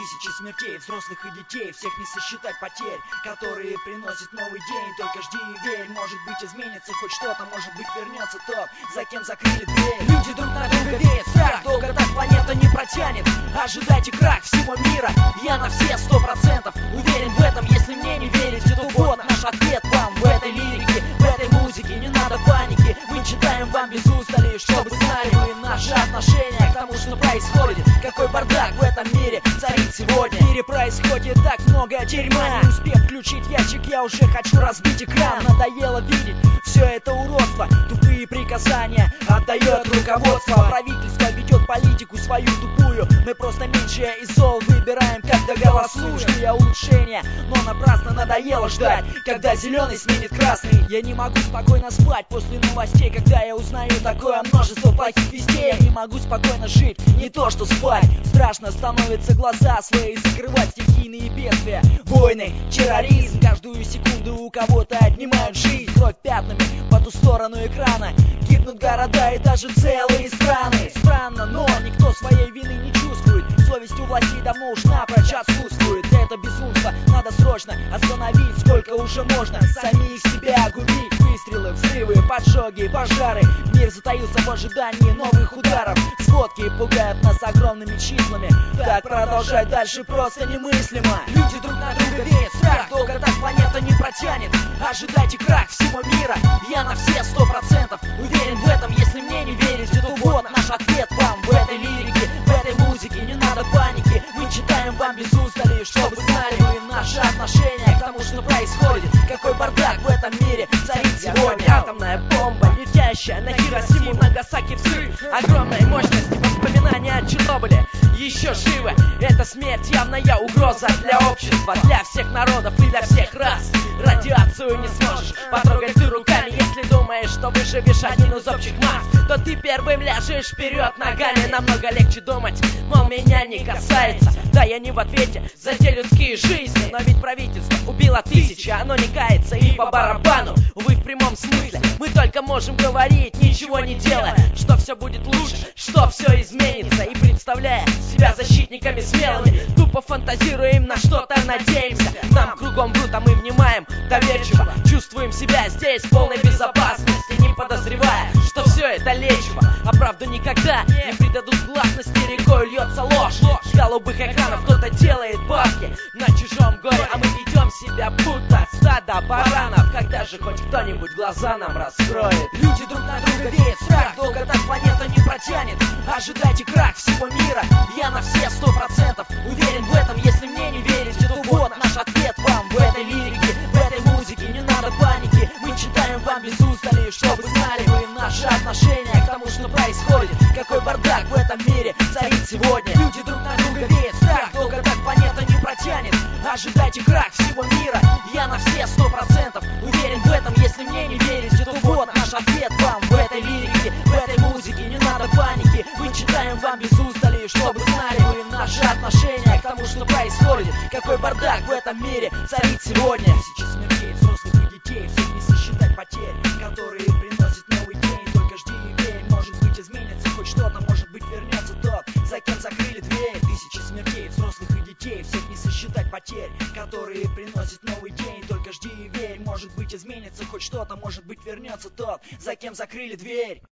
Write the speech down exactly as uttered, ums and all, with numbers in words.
Тысячи смертей, взрослых и детей, всех не сосчитать потерь, которые приносят новый день. Только жди и верь, может быть изменится хоть что-то, может быть вернется тот, за кем закрыли дверь. Люди друг на друга веют страх, долго так планета не протянет. Ожидайте крах всего мира, я на все сто процентов уверен в этом. Если мне не верите, то вот наш ответ вам в этой лирике, в этой музыке. Не надо паники, мы читаем вам без устали, чтобы знали вы наши отношения к тому, что происходит. Какой бардак в этом мире царит сегодня. В мире происходит так много дерьма. Не успев включить ящик, я уже хочу разбить экран. Надоело видеть все это уродство, тупые приказания отдает руководство. Правительство ведет политику свою тупую. Мы просто меньше из зол выбираем, когда голосуем. Жду улучшения, но напрасно надоело ждать, когда зеленый сменит красный. Я не могу спокойно спать после новостей, когда я узнаю такое множество плохих вестей. Я не могу спокойно жить, не то что спать. Страшно становится глаза свои закрывать. Стихийные бедствия, войны, терроризм. Каждую секунду у кого-то отнимают жизнь. Кровь пятнами по ту сторону экрана. Гибнут города и даже целые страны. Странно, но никто своей вины не чувствует. Совесть у властей давно уж напрочь отсутствует. Это безумство надо срочно остановить. Сколько уже можно самих себя губить? Выстрелы, взрывы, поджоги, пожары. Мир затаился в ожидании новых ударов. Сводки пугают нас огромными числами. Так продолжать дальше просто немыслимо. Люди друг на друга веют страх, долго так планета не протянет. Ожидайте крах всего мира, я на все сто процентов уверен в этом. Если мне не верите, то вот наш ответ вам в этой лирике, в этой музыке. Не надо паники, мы читаем вам без устали, чтобы знали вы наши отношения к тому, что происходит. Какой бардак в этом мире царит сегодня. Атомная бомба, летящая на Хиросиму, Нагасаки, взрыв огромной мощности. Воспоминания о Чернобыле еще живы. Это смерть, явная угроза для общества, для всех народов и для всех рас. Радиацию не сможешь потрогать ты руками. Если думаешь, что выживешь один из общих масс, то ты первым ляжешь вперед ногами. Намного легче думать, мол, меня не касается. Да, я не в ответе за те людские жизни, но ведь правительство убило тысячи, оно не кается и по барабану. Увы, в прямом смысле мы только можем говорить, ничего не делая, что все будет лучше, что все изменится. И представляя себя защитниками смелыми, тупо фантазируем, на что-то надеемся. Нам кругом врут, а мы внимаем доверчиво. Чувствуем себя здесь в полной безопасности, не подозревая, что все это лечиво. А правду никогда не придадут гласности, рекой льется ложь. С голубых экранов кто-то делает бабки на чужом горе, а мы ведем себя будто стадо баранов. Когда же хоть кто-нибудь глаза нам раскроет? Люди друг на друга веют страх, долго так планета не протянет. Ожидайте крах всего мира, я на все сто процентов уверен в этом. Если мне не верите, то вот наш ответ вам в этой лирике, в этой музыке. Не надо паники, мы читаем вам без устали, чтобы знали вы наши отношения к тому, что происходит. Какой бардак в этом мире царит сегодня. Люди друг на друга веют страх, долго так планета не протянет. Ожидайте крах всего мира, я на все сто процентов уверен в этом. Если мне не верите, то вот наш ответ вам в этой лирике, в этой музыке. Не надо паники, мы читаем вам без устали, чтобы знали вы наши отношения к тому, что происходит. Какой бардак в этом мире царит сегодня. Тысячи смертей, взрослых и детей, всех не сосчитать потерь, которые приносят новый день. Только жди и верь, может быть изменится хоть что-то, может быть вернется тот, за кем закрыли дверь. Тысячи смертей, взрослых и детей, всех не сосчитать потерь, которые приносят новый день. Только жди и верь, может быть изменится хоть что-то, может быть вернется тот, за кем закрыли дверь.